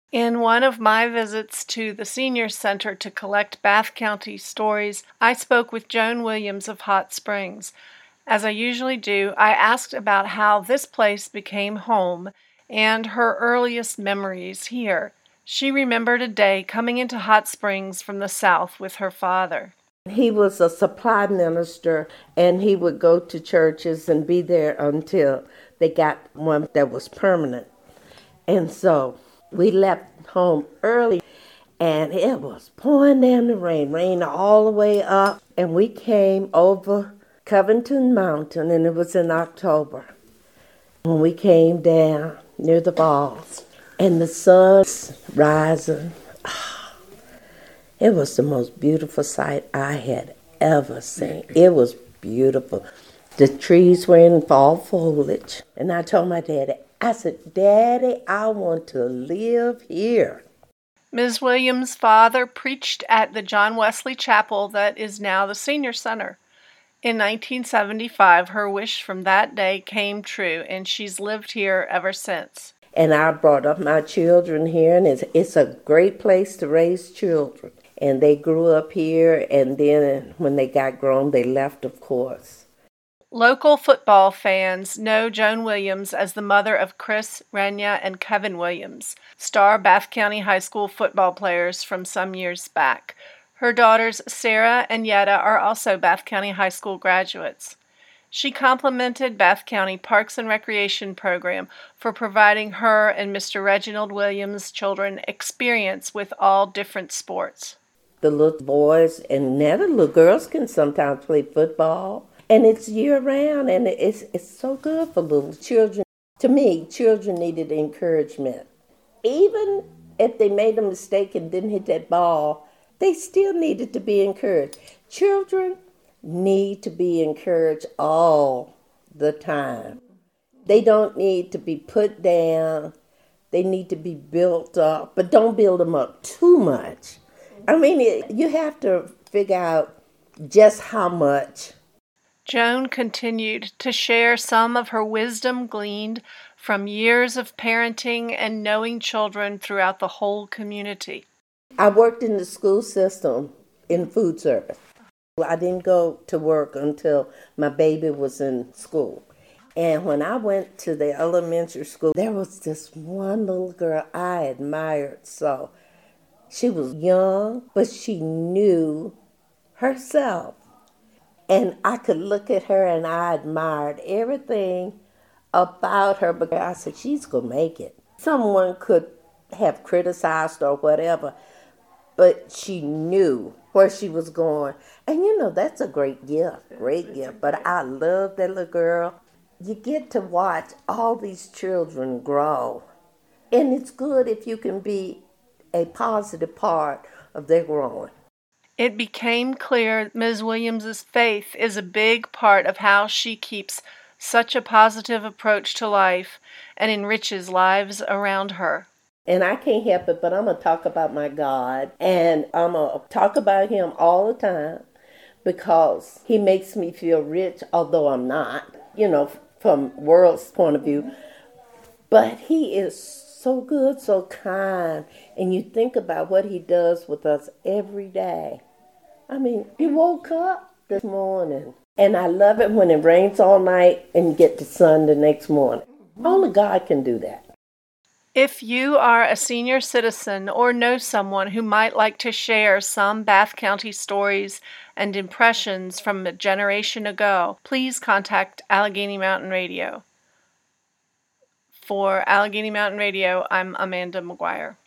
In one of my visits to the Senior Center to collect Bath County stories, I spoke with Joan Williams of Hot Springs. As I usually do, I asked about how this place became home and her earliest memories here. She remembered a day coming into Hot Springs from the South with her father. He was a supply minister, and he would go to churches and be there until they got one that was permanent. And so we left home early, and it was pouring down the rain all the way up. And we came over Covington Mountain, and it was in October. When we came down near the falls, and the sun's rising, it was the most beautiful sight I had ever seen. It was beautiful. The trees were in fall foliage. And I told my daddy, I said, Daddy, I want to live here. Ms. Williams' father preached at the John Wesley Chapel that is now the Senior Center. In 1975, her wish from that day came true, and she's lived here ever since. And I brought up my children here, and it's a great place to raise children. And they grew up here, and then when they got grown, they left, of course. Local football fans know Joan Williams as the mother of Chris, Renya, and Kevin Williams, star Bath County High School football players from some years back. Her daughters Sarah and Yetta are also Bath County High School graduates. She complimented Bath County Parks and Recreation Program for providing her and Mr. Reginald Williams' children experience with all different sports. The little boys and now the little girls can sometimes play football. And it's year-round, and it's so good for little children. To me, children needed encouragement. Even if they made a mistake and didn't hit that ball, they still needed to be encouraged. Children need to be encouraged all the time. They don't need to be put down. They need to be built up, but don't build them up too much. I mean, you have to figure out just how much. Joan continued to share some of her wisdom gleaned from years of parenting and knowing children throughout the whole community. I worked in the school system in food service. I didn't go to work until my baby was in school. And when I went to the elementary school, there was this one little girl I admired so. She was young, but she knew herself. And I could look at her and I admired everything about her, but I said, she's going to make it. Someone could have criticized or whatever, but she knew where she was going. And that's a great gift. But I love that little girl. You get to watch all these children grow. And it's good if you can be a positive part of their growing. It became clear Ms. Williams' faith is a big part of how she keeps such a positive approach to life and enriches lives around her. And I can't help it, but I'm going to talk about my God, and I'm going to talk about him all the time because he makes me feel rich, although I'm not, from world's point of view. But he is so good, so kind, and you think about what he does with us every day. I mean, you woke up this morning, and I love it when it rains all night and you get the sun the next morning. Only God can do that. If you are a senior citizen or know someone who might like to share some Bath County stories and impressions from a generation ago, please contact Allegheny Mountain Radio. For Allegheny Mountain Radio, I'm Amanda McGuire.